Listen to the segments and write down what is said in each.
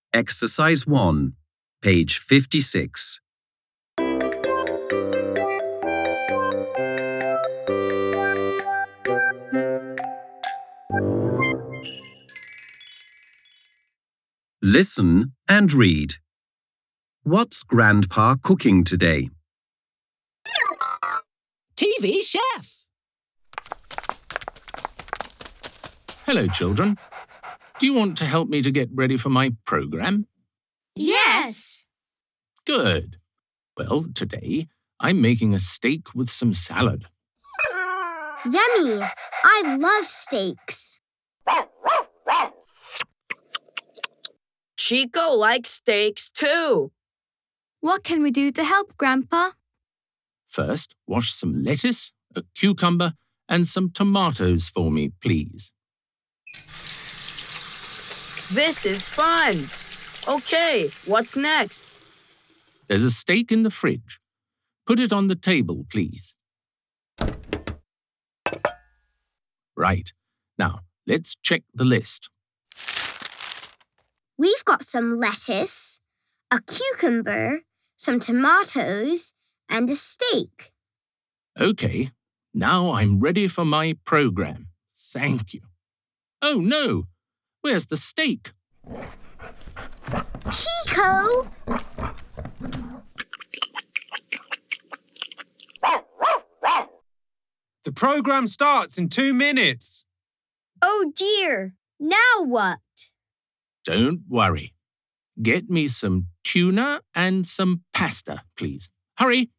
Exercise 1, page 56. Listen and read. What's Grandpa cooking today? TV chef! Hello, children. Do you want to help me to get ready for my program? Yes! Good. Well, today I'm making a steak with some salad. Yummy! I love steaks. Chico likes steaks too. What can we do to help, Grandpa? First, wash some lettuce, a cucumber, and some tomatoes for me, please. This is fun. Okay, what's next? There's a steak in the fridge. Put it on the table, please. Right. Now, let's check the list. We've got some lettuce, a cucumber, some tomatoes, and a steak. Okay, now I'm ready for my program. Thank you. Oh, no! Where's the steak? Chico! The program starts in 2 minutes. Oh dear, now what? Don't worry. Get me some tuna and some pasta, please. Hurry!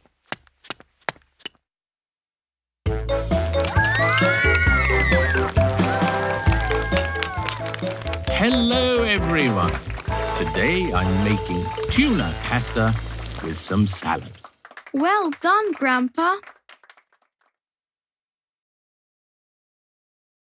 Hello, everyone. Today I'm making tuna pasta with some salad. Well done, Grandpa.